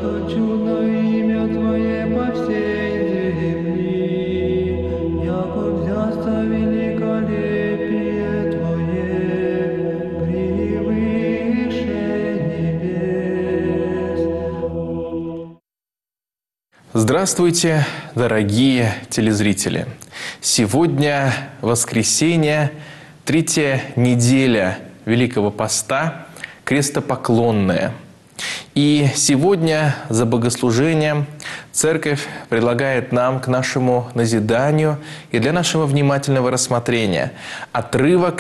что чудно имя Твое по всей земли, яко взяться великолепие Твое превыше небес. Здравствуйте, дорогие телезрители! Сегодня воскресенье, третья неделя Великого Поста, крестопоклонная. И сегодня за богослужением Церковь предлагает нам к нашему назиданию и для нашего внимательного рассмотрения отрывок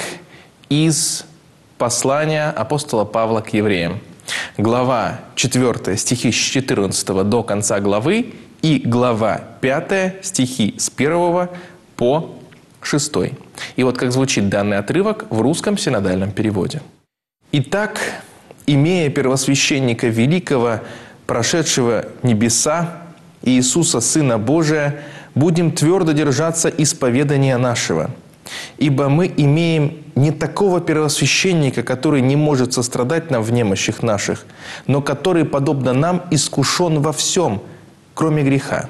из послания апостола Павла к евреям. Глава 4, стихи с 14 до конца главы и глава 5, стихи с 1 по 6. И вот как звучит данный отрывок в русском синодальном переводе. «Итак, имея первосвященника великого, прошедшего небеса, Иисуса, Сына Божия, будем твердо держаться исповедания нашего. Ибо мы имеем не такого первосвященника, который не может сострадать нам в немощах наших, но который, подобно нам, искушен во всем, кроме греха.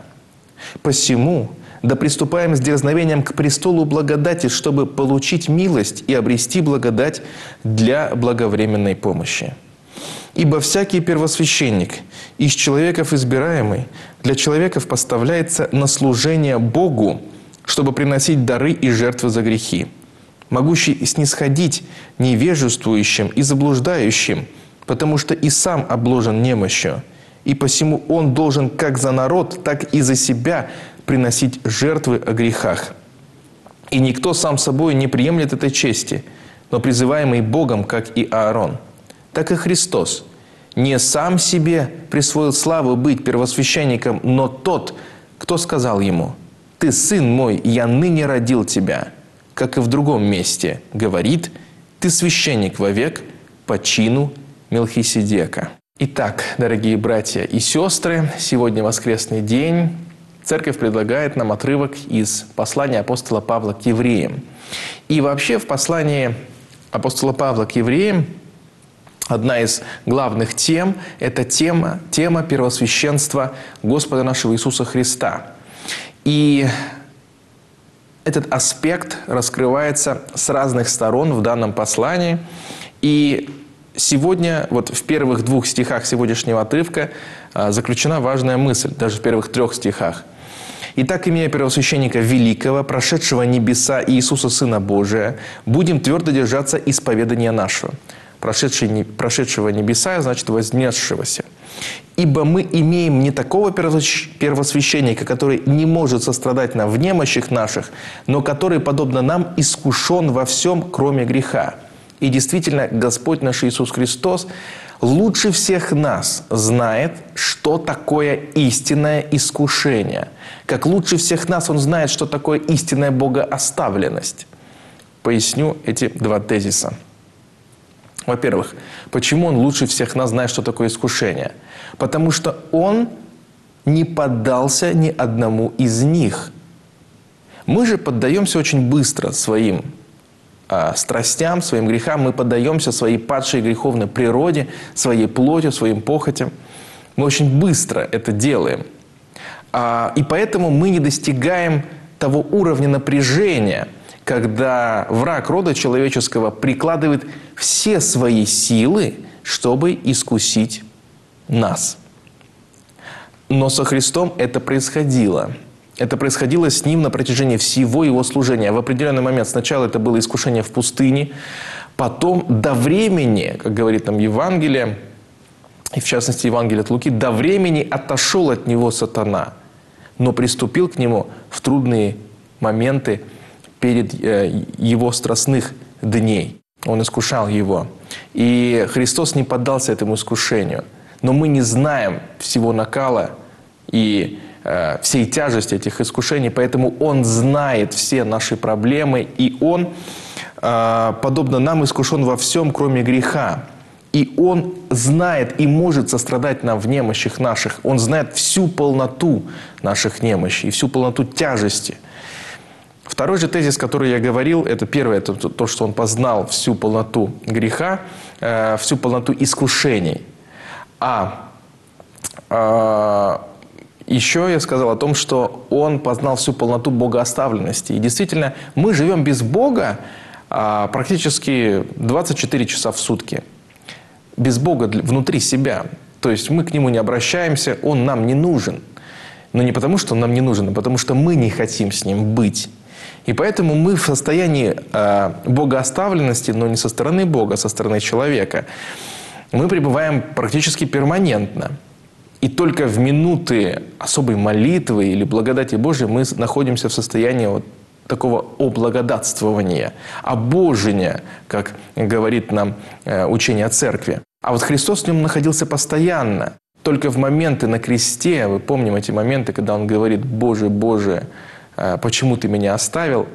Посему да приступаем с дерзновением к престолу благодати, чтобы получить милость и обрести благодать для благовременной помощи. Ибо всякий первосвященник, из человеков избираемый, для человеков поставляется на служение Богу, чтобы приносить дары и жертвы за грехи, могущий снисходить невежествующим и заблуждающим, потому что и сам обложен немощью, и посему он должен как за народ, так и за себя приносить жертвы о грехах. И никто сам собой не приемлет этой чести, но призываемый Богом, как и Аарон. Так и Христос не сам себе присвоил славу быть первосвященником, но тот, кто сказал ему: «Ты, сын мой, я ныне родил тебя», как и в другом месте говорит: «Ты священник вовек по чину Мелхиседека». Итак, дорогие братья и сестры, сегодня воскресный день. Церковь предлагает нам отрывок из послания апостола Павла к евреям. И вообще в послании апостола Павла к евреям одна из главных тем – это тема первосвященства Господа нашего Иисуса Христа. И этот аспект раскрывается с разных сторон в данном послании. И сегодня, вот в первых 2 стихах сегодняшнего отрывка заключена важная мысль, даже в первых 3 стихах. «Итак, имея первосвященника великого, прошедшего небеса Иисуса, Сына Божия, будем твердо держаться исповедания нашего». Прошедшего небеса, значит, вознесшегося. «Ибо мы имеем не такого первосвященника, который не может сострадать нам в немощах наших, но который, подобно нам, искушен во всем, кроме греха». И действительно, Господь наш Иисус Христос лучше всех нас знает, что такое истинное искушение. Как лучше всех нас Он знает, что такое истинная богооставленность. Поясню эти 2 тезиса. Во-первых, почему Он лучше всех нас знает, что такое искушение? Потому что Он не поддался ни одному из них. Мы же поддаемся очень быстро своим страстям, своим грехам. Мы поддаемся своей падшей греховной природе, своей плотью, своим похотям. Мы очень быстро это делаем. И поэтому мы не достигаем того уровня напряжения, когда враг рода человеческого прикладывает все свои силы, чтобы искусить нас. Но со Христом это происходило. Это происходило с Ним на протяжении всего Его служения. В определенный момент сначала это было искушение в пустыне, потом до времени, как говорит нам Евангелие, и в частности Евангелие от Луки, до времени отошел от Него сатана, но приступил к Нему в трудные моменты перед Его страстных дней. Он искушал Его. И Христос не поддался этому искушению. Но мы не знаем всего накала и всей тяжести этих искушений, поэтому Он знает все наши проблемы, и Он, подобно нам, искушен во всем, кроме греха. И Он знает и может сострадать нам в немощах наших. Он знает всю полноту наших немощей, всю полноту тяжести. Второй же тезис, который я говорил, это первое, это то, что Он познал всю полноту греха, всю полноту искушений. А еще я сказал о том, что он познал всю полноту богооставленности. И действительно, мы живем без Бога практически 24 часа в сутки. Без Бога внутри себя. То есть мы к Нему не обращаемся, Он нам не нужен. Но не потому, что Он нам не нужен, а потому, что мы не хотим с Ним быть. И поэтому мы в состоянии богооставленности, но не со стороны Бога, а со стороны человека. Мы пребываем практически перманентно. И только в минуты особой молитвы или благодати Божией мы находимся в состоянии вот такого облагодатствования, обожения, как говорит нам учение о церкви. А вот Христос в нем находился постоянно. Только в моменты на кресте, вы помним эти моменты, когда Он говорит: «Боже, Боже, почему Ты меня оставил?»,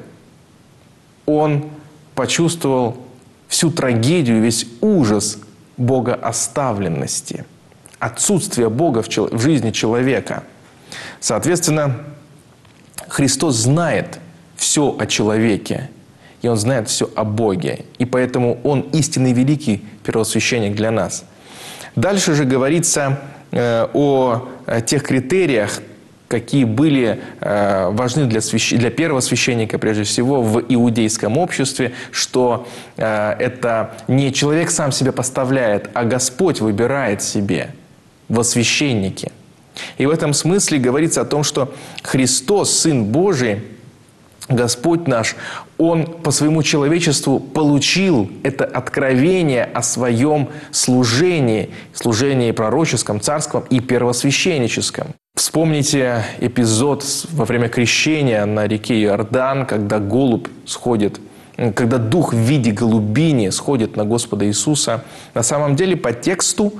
Он почувствовал всю трагедию, весь ужас богооставленности, отсутствия Бога в жизни человека. Соответственно, Христос знает все о человеке, и Он знает все о Боге. И поэтому Он истинный великий первосвященник для нас. Дальше же говорится о тех критериях, какие были важны для первого священника, прежде всего, в иудейском обществе, что это не человек сам себя поставляет, а Господь выбирает себе во священники. И в этом смысле говорится о том, что Христос, Сын Божий, Господь наш, Он по своему человечеству получил это откровение о своем служении пророческом, царском и первосвященническом. Вспомните эпизод во время крещения на реке Иордан, когда голубь сходит, когда дух в виде голубини сходит на Господа Иисуса. На самом деле по тексту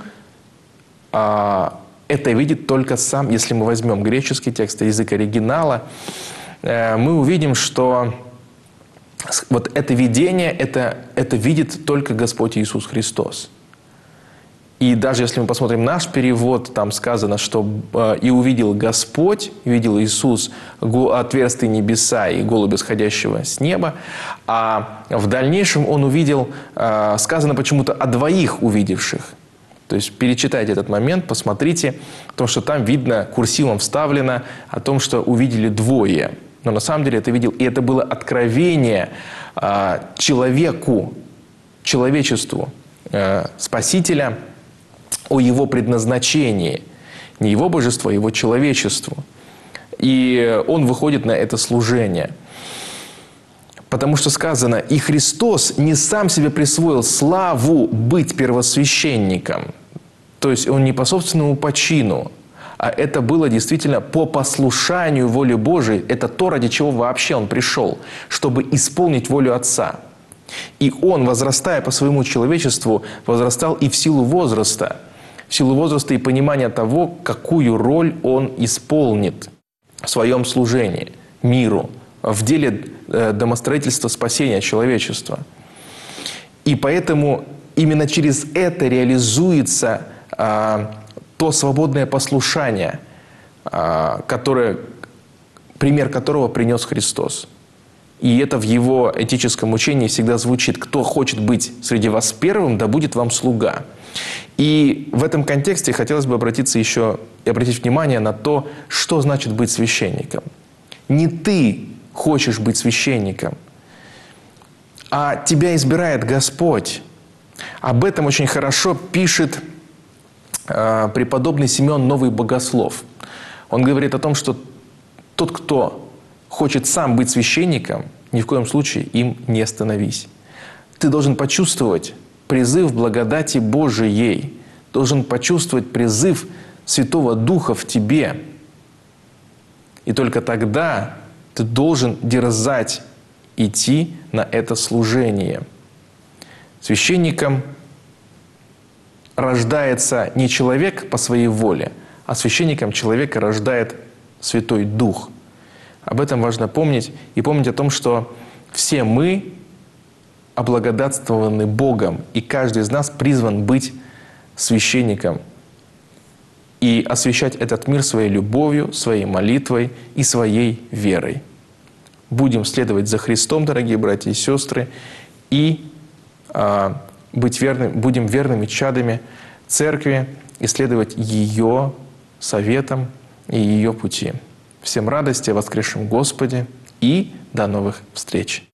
это видит только сам, если мы возьмем греческий текст, язык оригинала, мы увидим, что вот это видение, это видит только Господь Иисус Христос. И даже если мы посмотрим наш перевод, там сказано, что «и увидел Господь», увидел Иисус отверстые небеса и голубя, сходящего с неба, а в дальнейшем Он увидел, сказано почему-то о двоих увидевших. То есть перечитайте этот момент, посмотрите, потому что там видно, курсивом вставлено о том, что увидели двое. Но на самом деле это видел, и это было откровение человечеству, Спасителя о Его предназначении. Не Его божеству, а Его человечеству. И Он выходит на это служение. Потому что сказано: «И Христос не сам себе присвоил славу быть первосвященником». То есть Он не по собственному почину, а это было действительно по послушанию воли Божией. Это то, ради чего вообще Он пришел, чтобы исполнить волю Отца. И Он, возрастая по своему человечеству, возрастал и в силу возраста и понимания того, какую роль Он исполнит в своем служении миру, в деле домостроительства спасения человечества. И поэтому именно через это реализуется то свободное послушание, пример которого принес Христос. И это в Его этическом учении всегда звучит: «Кто хочет быть среди вас первым, да будет вам слуга». И в этом контексте хотелось бы обратить внимание на то, что значит быть священником. Не ты хочешь быть священником, а тебя избирает Господь. Об этом очень хорошо пишет преподобный Симеон Новый Богослов. Он говорит о том, что тот, кто хочет сам быть священником, ни в коем случае им не становись. Ты должен почувствовать призыв благодати Божией, должен почувствовать призыв Святого Духа в тебе. И только тогда ты должен дерзать идти на это служение. Священником рождается не человек по своей воле, а священником человека рождает Святой Дух. Об этом важно помнить. И помнить о том, что все мы облагодатствованы Богом, и каждый из нас призван быть священником и освящать этот мир своей любовью, своей молитвой и своей верой. Будем следовать за Христом, дорогие братья и сестры, и будем верными чадами Церкви, исследовать ее советам и ее пути. Всем радости о воскресшем Господе и до новых встреч!